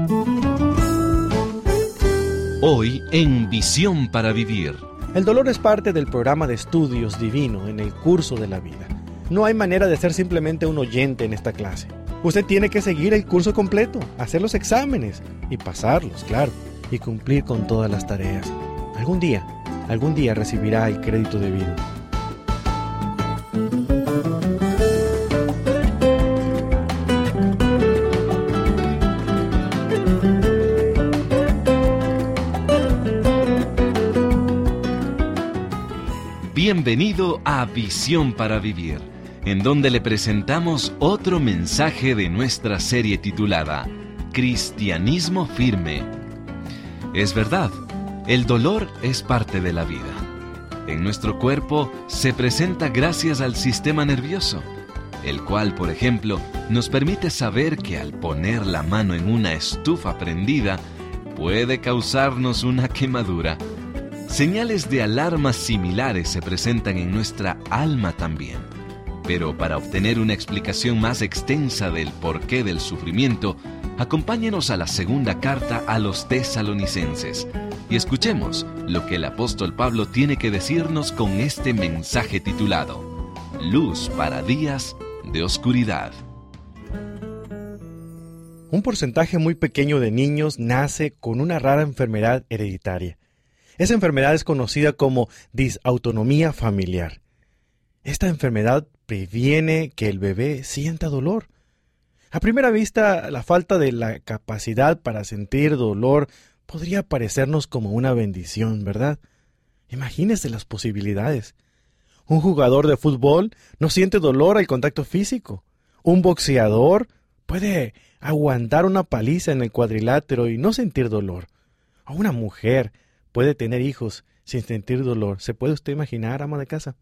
Hoy en Visión para Vivir. El dolor es parte del programa de estudios divino en el curso de la vida. No hay manera de ser simplemente un oyente en esta clase. Usted tiene que seguir el curso completo, hacer los exámenes y pasarlos, claro, y cumplir con todas las tareas. Algún día recibirá el crédito debido. Bienvenido a Visión para Vivir, en donde le presentamos otro mensaje de nuestra serie titulada Cristianismo Firme. Es verdad, el dolor es parte de la vida. En nuestro cuerpo se presenta gracias al sistema nervioso, el cual, por ejemplo, nos permite saber que al poner la mano en una estufa prendida, puede causarnos una quemadura. Señales de alarmas similares se presentan en nuestra alma también. Pero para obtener una explicación más extensa del porqué del sufrimiento, acompáñenos a la segunda carta a los tesalonicenses y escuchemos lo que el apóstol Pablo tiene que decirnos con este mensaje titulado Luz para días de oscuridad. Un porcentaje muy pequeño de niños nace con una rara enfermedad hereditaria. Esa enfermedad es conocida como disautonomía familiar. Esta enfermedad previene que el bebé sienta dolor. A primera vista, la falta de la capacidad para sentir dolor podría parecernos como una bendición, ¿verdad? Imagínese las posibilidades. Un jugador de fútbol no siente dolor al contacto físico. Un boxeador puede aguantar una paliza en el cuadrilátero y no sentir dolor. O una mujer puede tener hijos sin sentir dolor. ¿Se puede usted imaginar, ama de casa?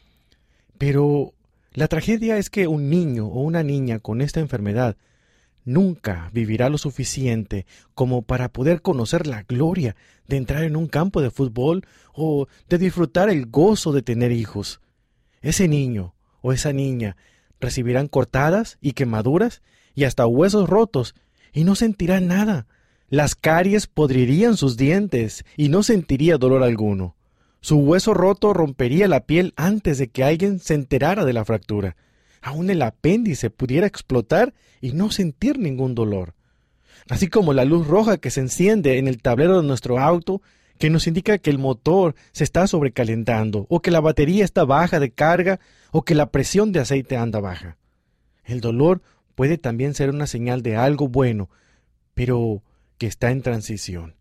Pero la tragedia es que un niño o una niña con esta enfermedad nunca vivirá lo suficiente como para poder conocer la gloria de entrar en un campo de fútbol o de disfrutar el gozo de tener hijos. Ese niño o esa niña recibirán cortadas y quemaduras y hasta huesos rotos y no sentirán nada. Las caries podrirían sus dientes y no sentiría dolor alguno. Su hueso roto rompería la piel antes de que alguien se enterara de la fractura. Aún el apéndice pudiera explotar y no sentir ningún dolor. Así como la luz roja que se enciende en el tablero de nuestro auto, que nos indica que el motor se está sobrecalentando, o que la batería está baja de carga, o que la presión de aceite anda baja. El dolor puede también ser una señal de algo bueno, pero que está en transición.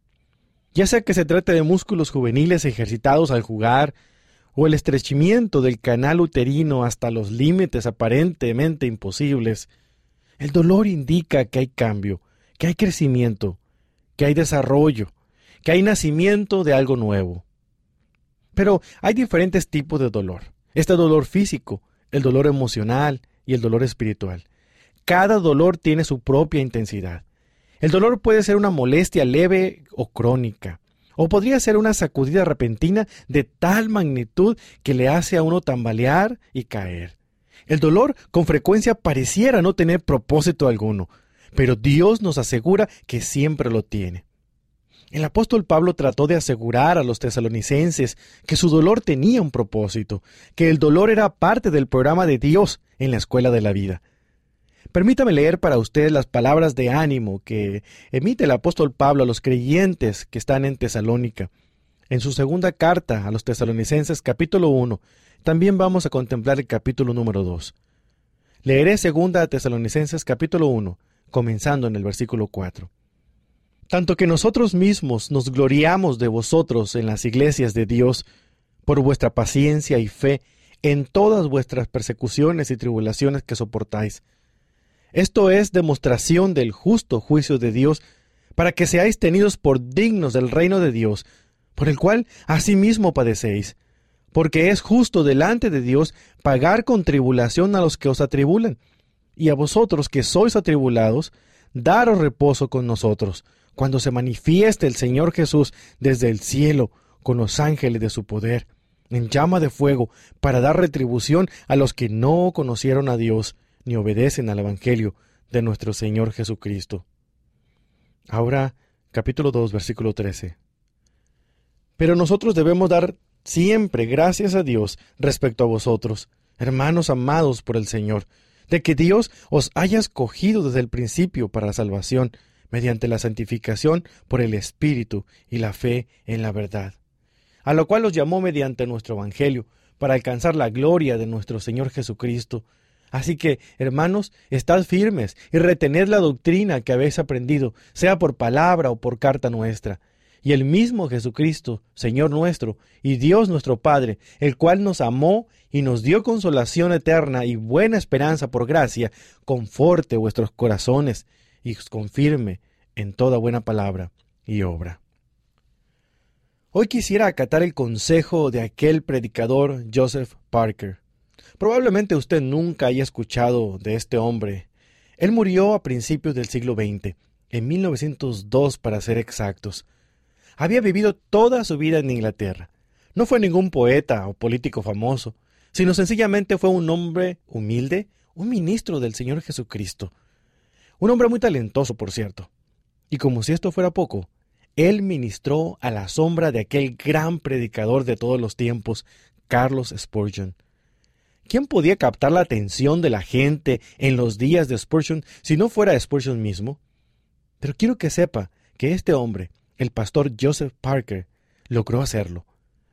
Ya sea que se trate de músculos juveniles ejercitados al jugar, o el estrechamiento del canal uterino hasta los límites aparentemente imposibles, el dolor indica que hay cambio, que hay crecimiento, que hay desarrollo, que hay nacimiento de algo nuevo. Pero hay diferentes tipos de dolor. Este dolor físico, el dolor emocional y el dolor espiritual. Cada dolor tiene su propia intensidad. El dolor puede ser una molestia leve o crónica, o podría ser una sacudida repentina de tal magnitud que le hace a uno tambalear y caer. El dolor con frecuencia pareciera no tener propósito alguno, pero Dios nos asegura que siempre lo tiene. El apóstol Pablo trató de asegurar a los tesalonicenses que su dolor tenía un propósito, que el dolor era parte del programa de Dios en la escuela de la vida. Permítame leer para usted las palabras de ánimo que emite el apóstol Pablo a los creyentes que están en Tesalónica. En su segunda carta a los tesalonicenses, capítulo 1, también vamos a contemplar el capítulo número 2. Leeré segunda a Tesalonicenses, capítulo 1, comenzando en el versículo 4. Tanto que nosotros mismos nos gloriamos de vosotros en las iglesias de Dios, por vuestra paciencia y fe en todas vuestras persecuciones y tribulaciones que soportáis. Esto es demostración del justo juicio de Dios, para que seáis tenidos por dignos del reino de Dios, por el cual asimismo padecéis, porque es justo delante de Dios pagar con tribulación a los que os atribulan, y a vosotros que sois atribulados, daros reposo con nosotros, cuando se manifieste el Señor Jesús desde el cielo, con los ángeles de su poder, en llama de fuego, para dar retribución a los que no conocieron a Dios, ni obedecen al Evangelio de nuestro Señor Jesucristo. Ahora, capítulo 2, versículo 13. Pero nosotros debemos dar siempre gracias a Dios respecto a vosotros, hermanos amados por el Señor, de que Dios os haya escogido desde el principio para la salvación, mediante la santificación por el Espíritu y la fe en la verdad, a lo cual os llamó mediante nuestro Evangelio, para alcanzar la gloria de nuestro Señor Jesucristo. Así que, hermanos, estad firmes y retened la doctrina que habéis aprendido, sea por palabra o por carta nuestra. Y el mismo Jesucristo, Señor nuestro, y Dios nuestro Padre, el cual nos amó y nos dio consolación eterna y buena esperanza por gracia, conforte vuestros corazones y os confirme en toda buena palabra y obra. Hoy quisiera acatar el consejo de aquel predicador Joseph Parker. Probablemente usted nunca haya escuchado de este hombre. Él murió a principios del siglo XX, en 1902 para ser exactos. Había vivido toda su vida en Inglaterra. No fue ningún poeta o político famoso, sino sencillamente fue un hombre humilde, un ministro del Señor Jesucristo. Un hombre muy talentoso, por cierto. Y como si esto fuera poco, él ministró a la sombra de aquel gran predicador de todos los tiempos, Charles Spurgeon. ¿Quién podía captar la atención de la gente en los días de Spurgeon si no fuera Spurgeon mismo? Pero quiero que sepa que este hombre, el pastor Joseph Parker, logró hacerlo.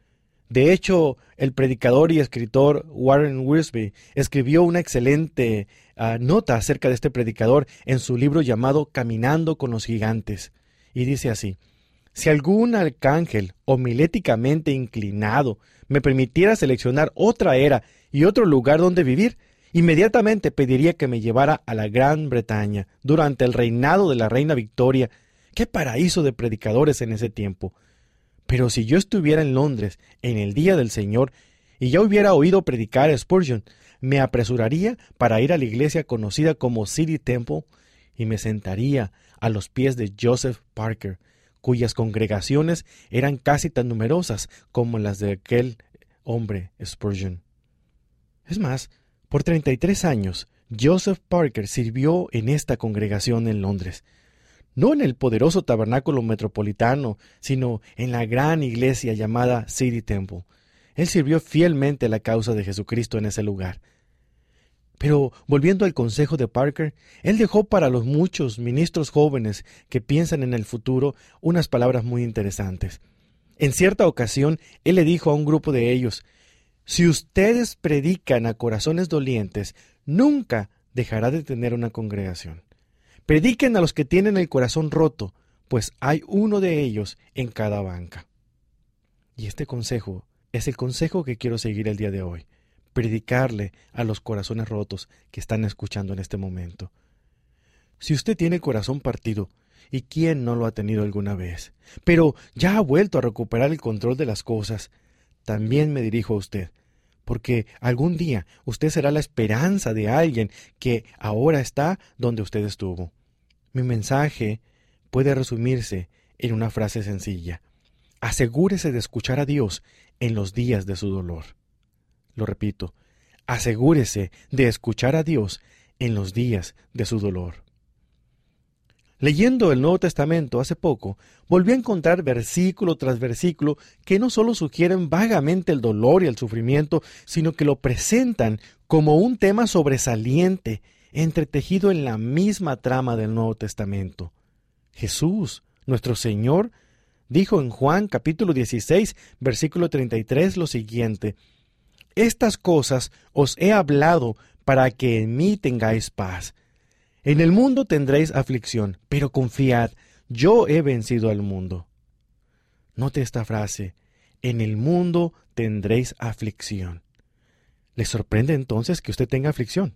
De hecho, el predicador y escritor Warren Wiersbe escribió una excelente nota acerca de este predicador en su libro llamado Caminando con los Gigantes. Y dice así: si algún arcángel homiléticamente inclinado me permitiera seleccionar otra era y otro lugar donde vivir, inmediatamente pediría que me llevara a la Gran Bretaña durante el reinado de la reina Victoria. ¡Qué paraíso de predicadores en ese tiempo! Pero si yo estuviera en Londres en el día del Señor y ya hubiera oído predicar a Spurgeon, me apresuraría para ir a la iglesia conocida como City Temple y me sentaría a los pies de Joseph Parker, cuyas congregaciones eran casi tan numerosas como las de aquel hombre Spurgeon. Es más, por 33 años, Joseph Parker sirvió en esta congregación en Londres. No en el poderoso tabernáculo metropolitano, sino en la gran iglesia llamada City Temple. Él sirvió fielmente a la causa de Jesucristo en ese lugar. Pero, volviendo al consejo de Parker, él dejó para los muchos ministros jóvenes que piensan en el futuro unas palabras muy interesantes. En cierta ocasión, él le dijo a un grupo de ellos: si ustedes predican a corazones dolientes, nunca dejará de tener una congregación. Prediquen a los que tienen el corazón roto, pues hay uno de ellos en cada banca. Y este consejo es el consejo que quiero seguir el día de hoy. Predicarle a los corazones rotos que están escuchando en este momento. Si usted tiene el corazón partido, ¿y quién no lo ha tenido alguna vez? Pero ya ha vuelto a recuperar el control de las cosas, también me dirijo a usted, porque algún día usted será la esperanza de alguien que ahora está donde usted estuvo. Mi mensaje puede resumirse en una frase sencilla: asegúrese de escuchar a Dios en los días de su dolor. Lo repito, asegúrese de escuchar a Dios en los días de su dolor. Leyendo el Nuevo Testamento hace poco, volví a encontrar versículo tras versículo que no solo sugieren vagamente el dolor y el sufrimiento, sino que lo presentan como un tema sobresaliente, entretejido en la misma trama del Nuevo Testamento. Jesús, nuestro Señor, dijo en Juan capítulo 16, versículo 33 lo siguiente: estas cosas os he hablado para que en mí tengáis paz. En el mundo tendréis aflicción, pero confiad, yo he vencido al mundo. Note esta frase: en el mundo tendréis aflicción. ¿Le sorprende entonces que usted tenga aflicción?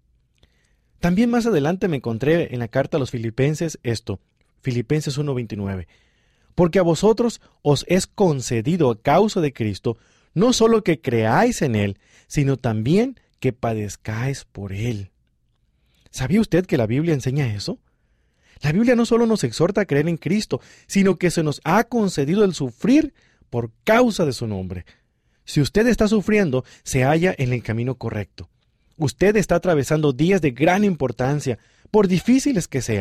También más adelante me encontré en la carta a los Filipenses esto, Filipenses 1:29. Porque a vosotros os es concedido a causa de Cristo, no solo que creáis en Él, sino también que padezcáis por Él. ¿Sabía usted que la Biblia enseña eso? La Biblia no solo nos exhorta a creer en Cristo, sino que se nos ha concedido el sufrir por causa de su nombre. Si usted está sufriendo, se halla en el camino correcto. Usted está atravesando días de gran importancia, por difíciles que sean,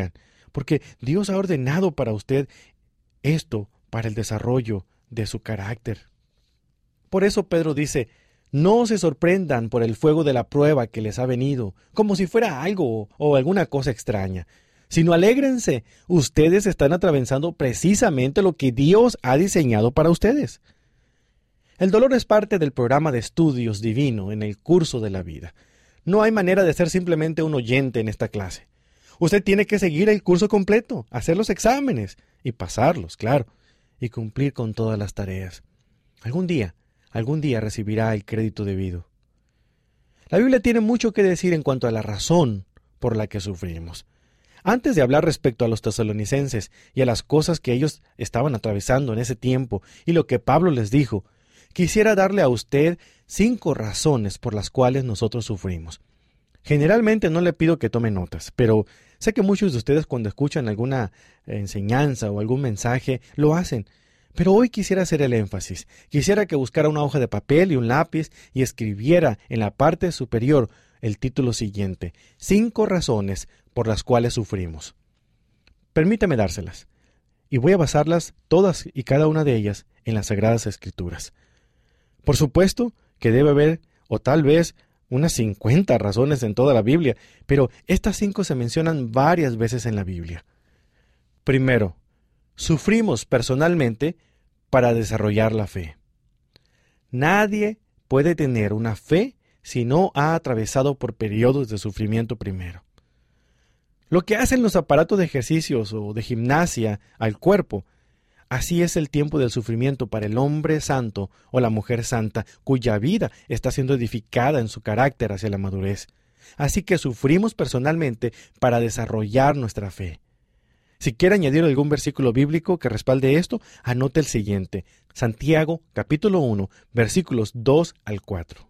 porque Dios ha ordenado para usted esto para el desarrollo de su carácter. Por eso Pedro dice, no se sorprendan por el fuego de la prueba que les ha venido, como si fuera algo o alguna cosa extraña, sino alégrense, ustedes están atravesando precisamente lo que Dios ha diseñado para ustedes. El dolor es parte del programa de estudios divino en el curso de la vida. No hay manera de ser simplemente un oyente en esta clase. Usted tiene que seguir el curso completo, hacer los exámenes y pasarlos, claro, y cumplir con todas las tareas. Algún día recibirá el crédito debido. La Biblia tiene mucho que decir en cuanto a la razón por la que sufrimos. Antes de hablar respecto a los tesalonicenses y a las cosas que ellos estaban atravesando en ese tiempo y lo que Pablo les dijo, quisiera darle a usted 5 razones por las cuales nosotros sufrimos. Generalmente no le pido que tome notas, pero sé que muchos de ustedes cuando escuchan alguna enseñanza o algún mensaje lo hacen. Pero hoy quisiera hacer el énfasis. Quisiera que buscara una hoja de papel y un lápiz y escribiera en la parte superior el título siguiente: 5 razones por las cuales sufrimos. Permítame dárselas. Y voy a basarlas todas y cada una de ellas en las Sagradas Escrituras. Por supuesto que debe haber, o tal vez, unas 50 razones en toda la Biblia, pero estas 5 se mencionan varias veces en la Biblia. Primero, sufrimos personalmente para desarrollar la fe. Nadie puede tener una fe si no ha atravesado por periodos de sufrimiento primero. Lo que hacen los aparatos de ejercicios o de gimnasia al cuerpo, así es el tiempo del sufrimiento para el hombre santo o la mujer santa, cuya vida está siendo edificada en su carácter hacia la madurez. Así que sufrimos personalmente para desarrollar nuestra fe. Si quiere añadir algún versículo bíblico que respalde esto, anote el siguiente: Santiago, capítulo 1, versículos 2 al 4.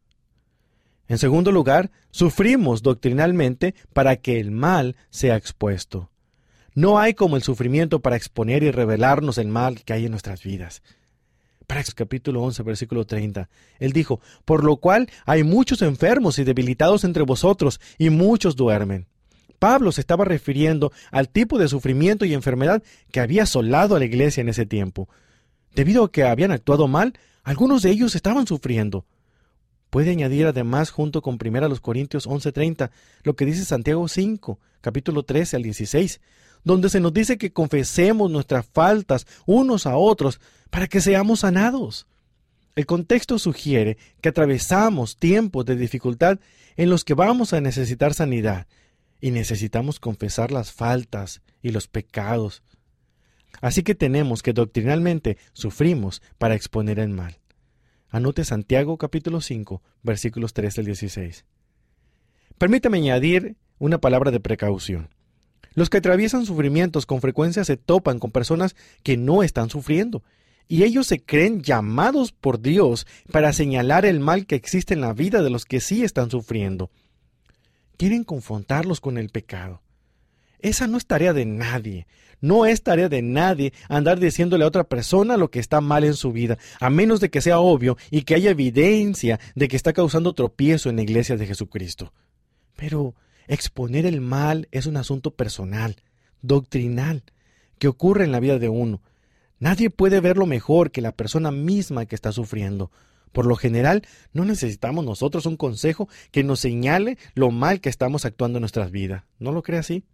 En segundo lugar, sufrimos doctrinalmente para que el mal sea expuesto. No hay como el sufrimiento para exponer y revelarnos el mal que hay en nuestras vidas. Praxis capítulo 11, versículo 30. Él dijo, por lo cual hay muchos enfermos y debilitados entre vosotros, y muchos duermen. Pablo se estaba refiriendo al tipo de sufrimiento y enfermedad que había asolado a la iglesia en ese tiempo. Debido a que habían actuado mal, algunos de ellos estaban sufriendo. Puede añadir además, junto con 1 Corintios 11:30, lo que dice Santiago 5, capítulo 13 al 16, donde se nos dice que confesemos nuestras faltas unos a otros para que seamos sanados. El contexto sugiere que atravesamos tiempos de dificultad en los que vamos a necesitar sanidad y necesitamos confesar las faltas y los pecados. Así que tenemos que doctrinalmente sufrimos para exponer el mal. Anote Santiago capítulo 5, versículos 13 al 16. Permítame añadir una palabra de precaución. Los que atraviesan sufrimientos con frecuencia se topan con personas que no están sufriendo, y ellos se creen llamados por Dios para señalar el mal que existe en la vida de los que sí están sufriendo. Quieren confrontarlos con el pecado. Esa no es tarea de nadie. No es tarea de nadie andar diciéndole a otra persona lo que está mal en su vida, a menos de que sea obvio y que haya evidencia de que está causando tropiezo en la iglesia de Jesucristo. Pero exponer el mal es un asunto personal, doctrinal, que ocurre en la vida de uno. Nadie puede verlo mejor que la persona misma que está sufriendo. Por lo general, no necesitamos nosotros un consejo que nos señale lo mal que estamos actuando en nuestras vidas. ¿No lo cree así?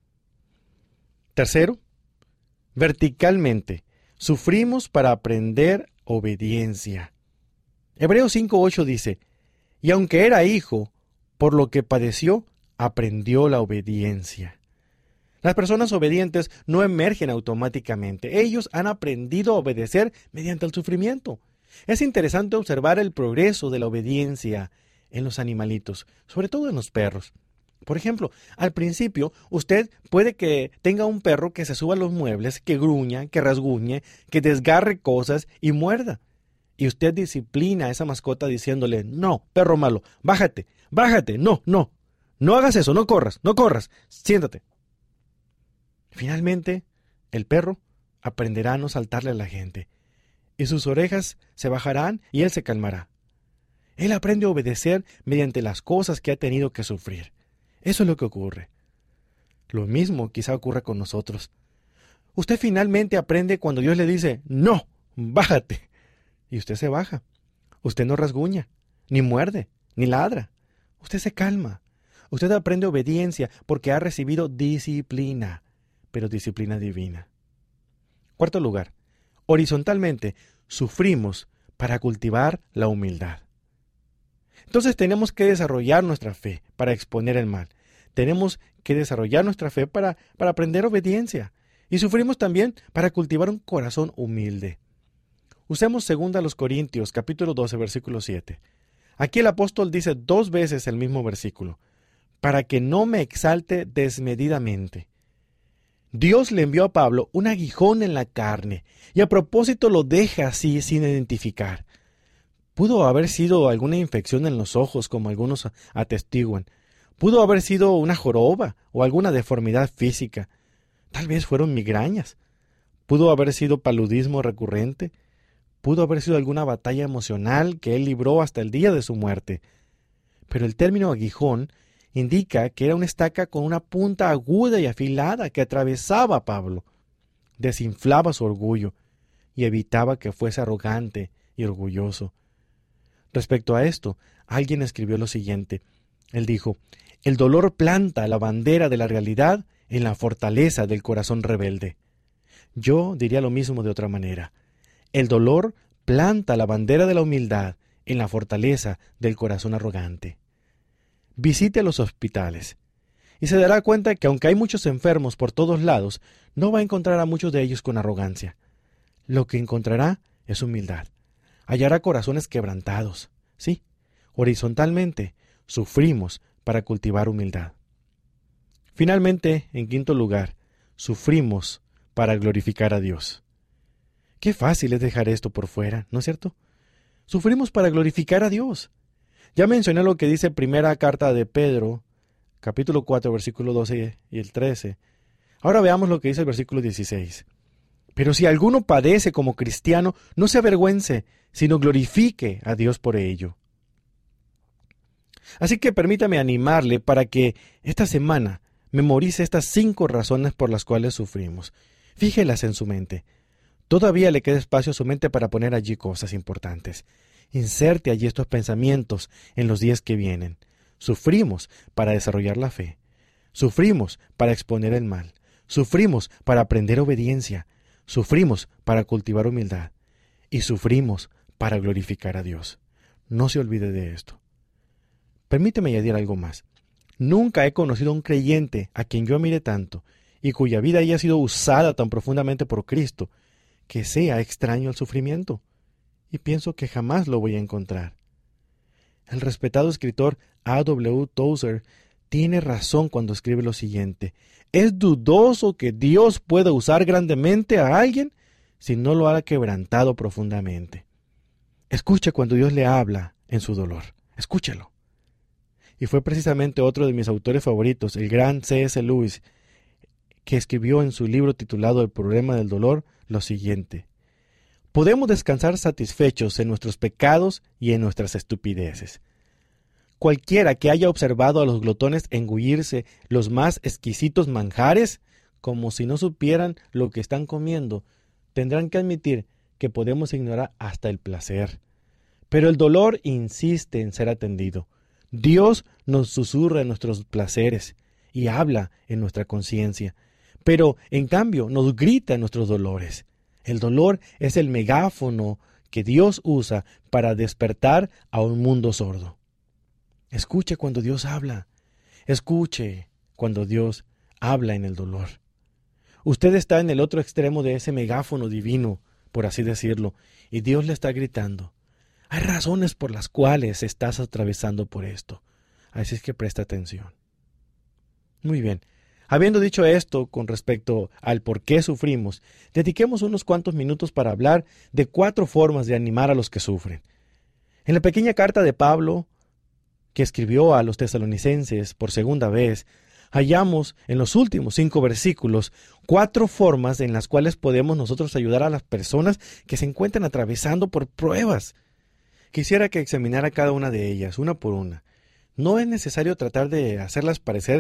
Tercero, verticalmente, sufrimos para aprender obediencia. Hebreos 5:8 dice, y aunque era hijo, por lo que padeció, aprendió la obediencia. Las personas obedientes no emergen automáticamente. Ellos han aprendido a obedecer mediante el sufrimiento. Es interesante observar el progreso de la obediencia en los animalitos, sobre todo en los perros. Por ejemplo, al principio, usted puede que tenga un perro que se suba a los muebles, que gruña, que rasguñe, que desgarre cosas y muerda. Y usted disciplina a esa mascota diciéndole, no, perro malo, bájate, no hagas eso, no corras, siéntate. Finalmente, el perro aprenderá a no saltarle a la gente, y sus orejas se bajarán y él se calmará. Él aprende a obedecer mediante las cosas que ha tenido que sufrir. Eso es lo que ocurre. Lo mismo quizá ocurra con nosotros. Usted finalmente aprende cuando Dios le dice, no, bájate. Y usted se baja. Usted no rasguña, ni muerde, ni ladra. Usted se calma. Usted aprende obediencia porque ha recibido disciplina, pero disciplina divina. Cuarto lugar, horizontalmente sufrimos para cultivar la humildad. Entonces tenemos que desarrollar nuestra fe para exponer el mal. Tenemos que desarrollar nuestra fe para aprender obediencia. Y sufrimos también para cultivar un corazón humilde. Usemos 2 Corintios, capítulo 12, versículo 7. Aquí el apóstol dice 2 veces el mismo versículo. Para que no me exalte desmedidamente. Dios le envió a Pablo un aguijón en la carne, y a propósito lo deja así sin identificar. Pudo haber sido alguna infección en los ojos, como algunos atestiguan. Pudo haber sido una joroba o alguna deformidad física. Tal vez fueron migrañas. Pudo haber sido paludismo recurrente. Pudo haber sido alguna batalla emocional que él libró hasta el día de su muerte. Pero el término aguijón indica que era una estaca con una punta aguda y afilada que atravesaba a Pablo. Desinflaba su orgullo y evitaba que fuese arrogante y orgulloso. Respecto a esto, alguien escribió lo siguiente. Él dijo, el dolor planta la bandera de la realidad en la fortaleza del corazón rebelde. Yo diría lo mismo de otra manera. El dolor planta la bandera de la humildad en la fortaleza del corazón arrogante. Visite los hospitales y se dará cuenta que aunque hay muchos enfermos por todos lados, no va a encontrar a muchos de ellos con arrogancia. Lo que encontrará es humildad. Hallará corazones quebrantados. Sí, horizontalmente sufrimos para cultivar humildad. Finalmente, en quinto lugar, sufrimos para glorificar a Dios. Qué fácil es dejar esto por fuera, ¿no es cierto? Sufrimos para glorificar a Dios. Ya mencioné lo que dice primera carta de Pedro, capítulo 4, versículo 12 y el 13. Ahora veamos lo que dice el versículo 16. Pero si alguno padece como cristiano, no se avergüence, sino glorifique a Dios por ello. Así que permítame animarle para que esta semana memorice estas 5 razones por las cuales sufrimos. Fíjelas en su mente. Todavía le queda espacio a su mente para poner allí cosas importantes. Inserte allí estos pensamientos en los días que vienen. Sufrimos para desarrollar la fe. Sufrimos para exponer el mal. Sufrimos para aprender obediencia. Sufrimos para cultivar humildad. Y sufrimos para glorificar a Dios. No se olvide de esto. Permíteme añadir algo más. Nunca he conocido a un creyente a quien yo admire tanto y cuya vida haya sido usada tan profundamente por Cristo que sea extraño al sufrimiento. Y pienso que jamás lo voy a encontrar. El respetado escritor A.W. Tozer tiene razón cuando escribe lo siguiente. Es dudoso que Dios pueda usar grandemente a alguien si no lo ha quebrantado profundamente. Escuche cuando Dios le habla en su dolor. Escúchelo. Y fue precisamente otro de mis autores favoritos, el gran C.S. Lewis, que escribió en su libro titulado El problema del dolor lo siguiente. Podemos descansar satisfechos en nuestros pecados y en nuestras estupideces. Cualquiera que haya observado a los glotones engullirse los más exquisitos manjares, como si no supieran lo que están comiendo, tendrán que admitir que podemos ignorar hasta el placer. Pero el dolor insiste en ser atendido. Dios nos susurra en nuestros placeres y habla en nuestra conciencia, pero en cambio nos grita en nuestros dolores. El dolor es el megáfono que Dios usa para despertar a un mundo sordo. Escuche cuando Dios habla. Escuche cuando Dios habla en el dolor. Usted está en el otro extremo de ese megáfono divino, por así decirlo, y Dios le está gritando. Hay razones por las cuales estás atravesando por esto. Así es que presta atención. Muy bien. Habiendo dicho esto con respecto al por qué sufrimos, dediquemos unos cuantos minutos para hablar de 4 formas de animar a los que sufren. En la pequeña carta de Pablo, que escribió a los tesalonicenses por segunda vez, hallamos en los últimos 5 versículos 4 formas en las cuales podemos nosotros ayudar a las personas que se encuentran atravesando por pruebas. Quisiera que examinara cada una de ellas, una por una. No es necesario tratar de hacerlas parecer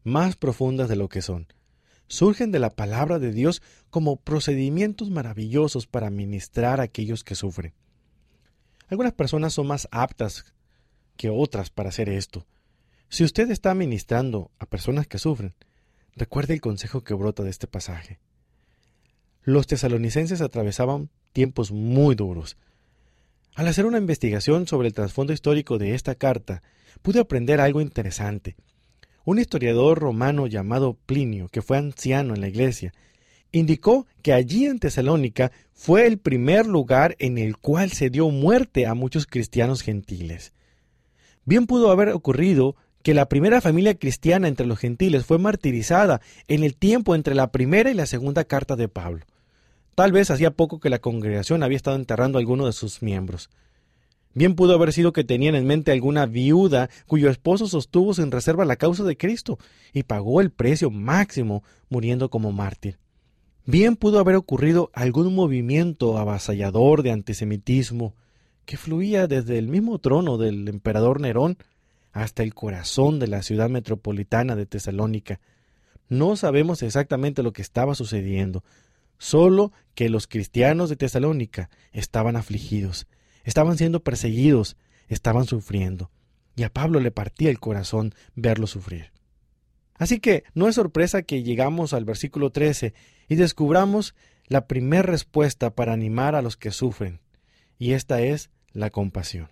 más profundas de lo que son. Surgen de la palabra de Dios como procedimientos maravillosos para ministrar a aquellos que sufren. Algunas personas son más aptas que otras para hacer esto. Si usted está ministrando a personas que sufren, recuerde el consejo que brota de este pasaje. Los tesalonicenses atravesaban tiempos muy duros. Al hacer una investigación sobre el trasfondo histórico de esta carta, pude aprender algo interesante. Un historiador romano llamado Plinio, que fue anciano en la iglesia, indicó que allí en Tesalónica fue el primer lugar en el cual se dio muerte a muchos cristianos gentiles. Bien pudo haber ocurrido que la primera familia cristiana entre los gentiles fue martirizada en el tiempo entre la primera y la segunda carta de Pablo. Tal vez hacía poco que la congregación había estado enterrando a alguno de sus miembros. Bien pudo haber sido que tenían en mente alguna viuda cuyo esposo sostuvo sin reserva la causa de Cristo y pagó el precio máximo muriendo como mártir. Bien pudo haber ocurrido algún movimiento avasallador de antisemitismo que fluía desde el mismo trono del emperador Nerón hasta el corazón de la ciudad metropolitana de Tesalónica. No sabemos exactamente lo que estaba sucediendo, solo que los cristianos de Tesalónica estaban afligidos, estaban siendo perseguidos, estaban sufriendo, y a Pablo le partía el corazón verlos sufrir. Así que no es sorpresa que llegamos al versículo 13 y descubramos la primera respuesta para animar a los que sufren, y esta es la compasión.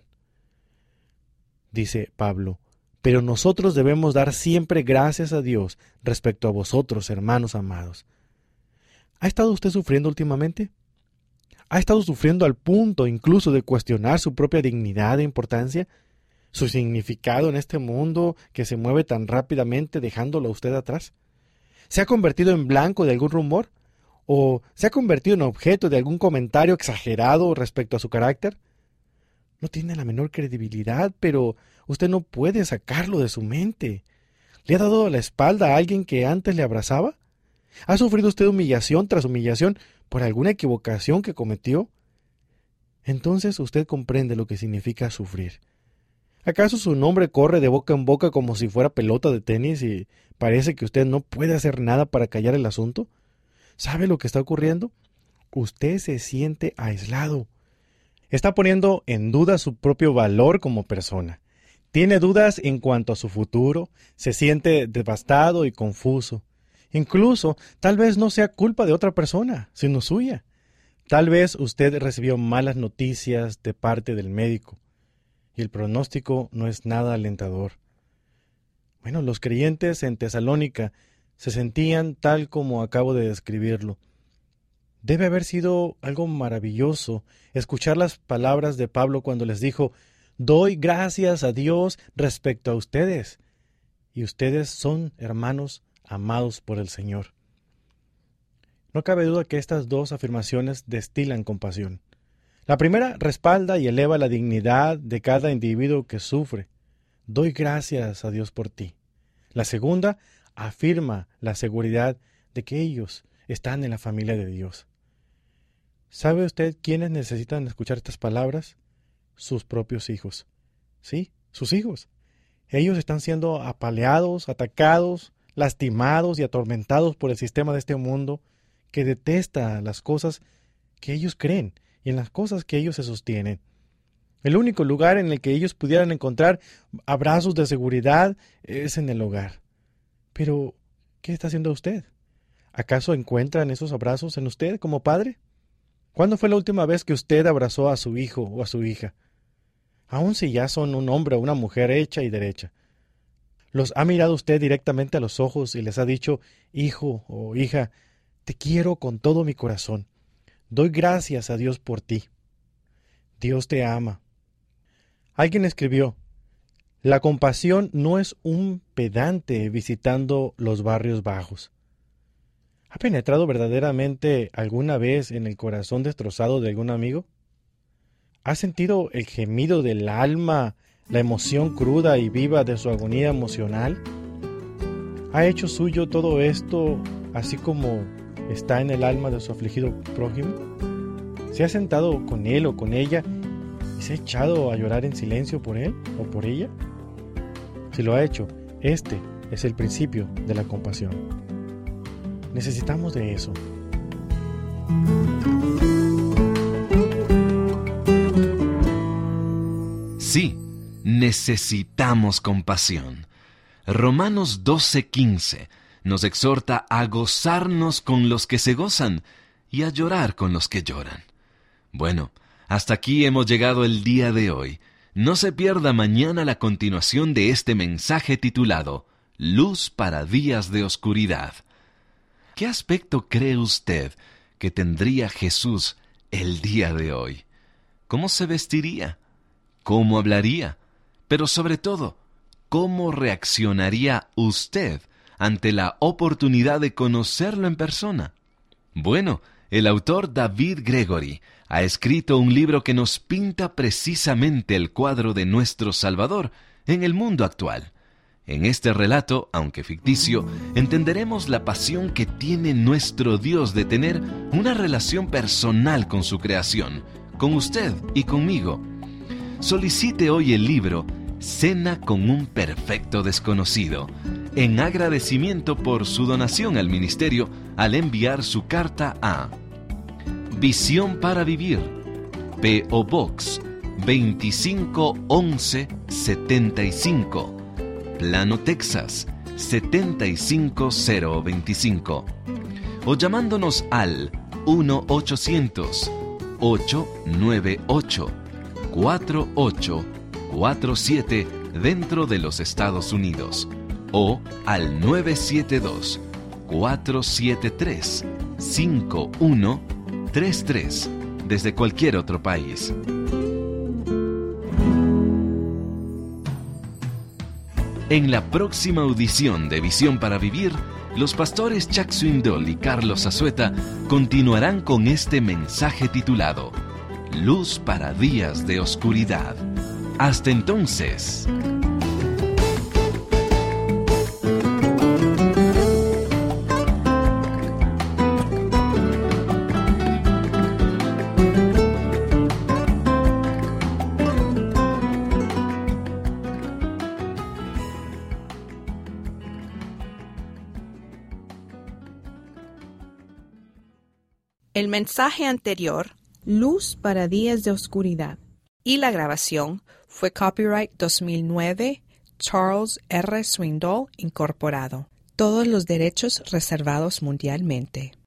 Dice Pablo: pero nosotros debemos dar siempre gracias a Dios respecto a vosotros, hermanos amados. ¿Ha estado usted sufriendo últimamente? ¿Ha estado sufriendo al punto incluso de cuestionar su propia dignidad e importancia? ¿Su significado en este mundo que se mueve tan rápidamente dejándolo a usted atrás? ¿Se ha convertido en blanco de algún rumor? ¿O se ha convertido en objeto de algún comentario exagerado respecto a su carácter? No tiene la menor credibilidad, pero usted no puede sacarlo de su mente. ¿Le ha dado la espalda a alguien que antes le abrazaba? ¿Ha sufrido usted humillación tras humillación por alguna equivocación que cometió? Entonces usted comprende lo que significa sufrir. ¿Acaso su nombre corre de boca en boca como si fuera pelota de tenis y parece que usted no puede hacer nada para callar el asunto? ¿Sabe lo que está ocurriendo? Usted se siente aislado. Está poniendo en duda su propio valor como persona. Tiene dudas en cuanto a su futuro, se siente devastado y confuso. Incluso, tal vez no sea culpa de otra persona, sino suya. Tal vez usted recibió malas noticias de parte del médico, y el pronóstico no es nada alentador. Bueno, los creyentes en Tesalónica se sentían tal como acabo de describirlo. Debe haber sido algo maravilloso escuchar las palabras de Pablo cuando les dijo: doy gracias a Dios respecto a ustedes, y ustedes son hermanos amados por el Señor. No cabe duda que estas dos afirmaciones destilan compasión. La primera respalda y eleva la dignidad de cada individuo que sufre. Doy gracias a Dios por ti. La segunda afirma la seguridad de que ellos están en la familia de Dios. ¿Sabe usted quiénes necesitan escuchar estas palabras? Sus propios hijos. Sí, sus hijos. Ellos están siendo apaleados, atacados, lastimados y atormentados por el sistema de este mundo que detesta las cosas que ellos creen y en las cosas que ellos se sostienen. El único lugar en el que ellos pudieran encontrar abrazos de seguridad es en el hogar. Pero, ¿qué está haciendo usted? ¿Acaso encuentran esos abrazos en usted como padre? ¿Cuándo fue la última vez que usted abrazó a su hijo o a su hija? Aun si ya son un hombre o una mujer hecha y derecha. ¿Los ha mirado usted directamente a los ojos y les ha dicho: hijo o hija, te quiero con todo mi corazón. Doy gracias a Dios por ti. Dios te ama. Alguien escribió: la compasión no es un pedante visitando los barrios bajos. ¿Ha penetrado verdaderamente alguna vez en el corazón destrozado de algún amigo? ¿Ha sentido el gemido del alma, la emoción cruda y viva de su agonía emocional? ¿Ha hecho suyo todo esto así como está en el alma de su afligido prójimo? ¿Se ha sentado con él o con ella y se ha echado a llorar en silencio por él o por ella? Si lo ha hecho, este es el principio de la compasión. Necesitamos de eso. Sí, necesitamos compasión. Romanos 12:15 nos exhorta a gozarnos con los que se gozan y a llorar con los que lloran. Bueno, hasta aquí hemos llegado el día de hoy. No se pierda mañana la continuación de este mensaje titulado Luz para días de oscuridad. ¿Qué aspecto cree usted que tendría Jesús el día de hoy? ¿Cómo se vestiría? ¿Cómo hablaría? Pero sobre todo, ¿cómo reaccionaría usted ante la oportunidad de conocerlo en persona? Bueno, el autor David Gregory ha escrito un libro que nos pinta precisamente el cuadro de nuestro Salvador en el mundo actual. En este relato, aunque ficticio, entenderemos la pasión que tiene nuestro Dios de tener una relación personal con su creación, con usted y conmigo. Solicite hoy el libro Cena con un perfecto desconocido, en agradecimiento por su donación al ministerio al enviar su carta a Visión para Vivir, P.O. Box 251175, Plano, Texas 75025, o llamándonos al 1-800-898-4847 dentro de los Estados Unidos, o al 972-473-5133 desde cualquier otro país. En la próxima audición de Visión para Vivir, los pastores Chuck Swindoll y Carlos Azueta continuarán con este mensaje titulado Luz para días de oscuridad. Hasta entonces. El mensaje anterior, Luz para días de oscuridad, y la grabación fue copyright 2009, Charles R. Swindoll, Incorporado. Todos los derechos reservados mundialmente.